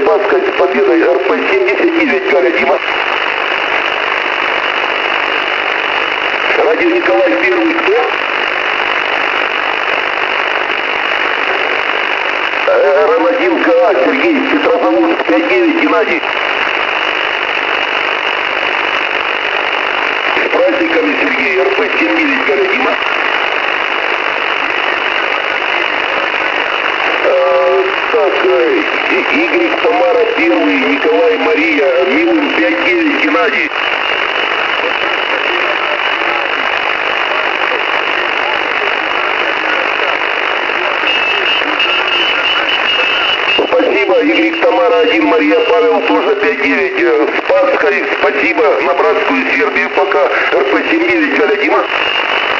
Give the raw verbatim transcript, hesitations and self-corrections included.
Спасской с победой эр пэ семьдесят девять, Галя, Дима. Радио Николай Первый, кто? эр эм один ка а, Сергей, Петрозаводск, пять девять, Геннадий. С праздниками, Сергей, эр пэ семьдесят девять, Галя, Дима. А, так, Y, Тамара, Первый, Николай, Мария, Милым, пять девять, Геннадий. Y, Тамара, один, Мария, Павел, тоже пять девять. Спасской, спасибо. На братскую Сербию пока. эр пэ семьдесят девять, Галя, Дима.